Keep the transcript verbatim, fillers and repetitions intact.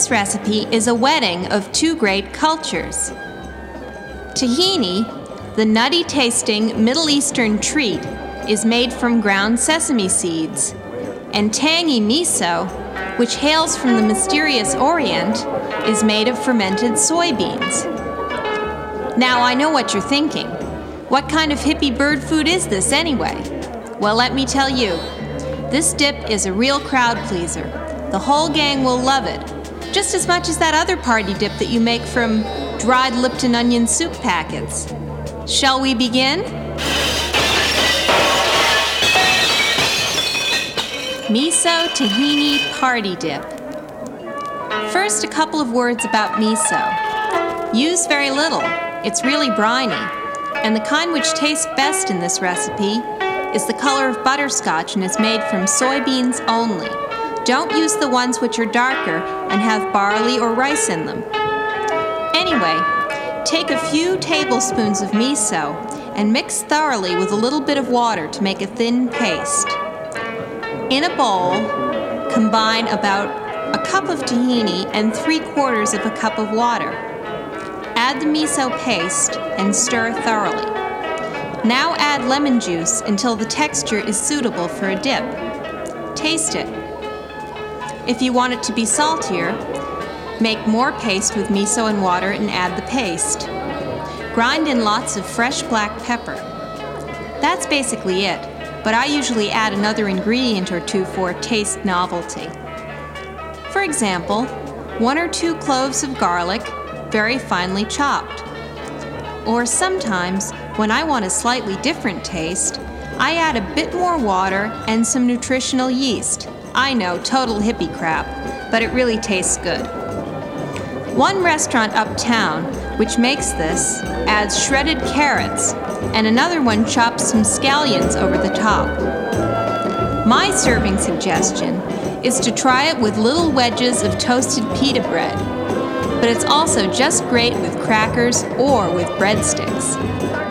This recipe is a wedding of two great cultures. Tahini, the nutty-tasting Middle Eastern treat, is made from ground sesame seeds, and tangy miso, which hails from the mysterious Orient, is made of fermented soybeans. Now I know what you're thinking. What kind of hippie bird food is this anyway? Well, let me tell you. This dip is a real crowd pleaser. The whole gang will love it, just as much as that other party dip that you make from dried Lipton onion soup packets. Shall we begin? Miso Tahini Party Dip. First, a couple of words about miso. Use very little. It's really briny, and the kind which tastes best in this recipe is the color of butterscotch and is made from soybeans only. Don't use the ones which are darker and have barley or rice in them. Anyway, take a few tablespoons of miso and mix thoroughly with a little bit of water to make a thin paste. In a bowl, combine about a cup of tahini and three quarters of a cup of water. Add the miso paste and stir thoroughly. Now add lemon juice until the texture is suitable for a dip. Taste it. If you want it to be saltier, make more paste with miso and water and add the paste. Grind in lots of fresh black pepper. That's basically it, but I usually add another ingredient or two for taste novelty. For example, one or two cloves of garlic, very finely chopped. Or sometimes, when I want a slightly different taste, I add a bit more water and some nutritional yeast. I know, total hippie crap, but it really tastes good. One restaurant uptown, which makes this, adds shredded carrots, and another one chops some scallions over the top. My serving suggestion is to try it with little wedges of toasted pita bread, but it's also just great with crackers or with breadsticks.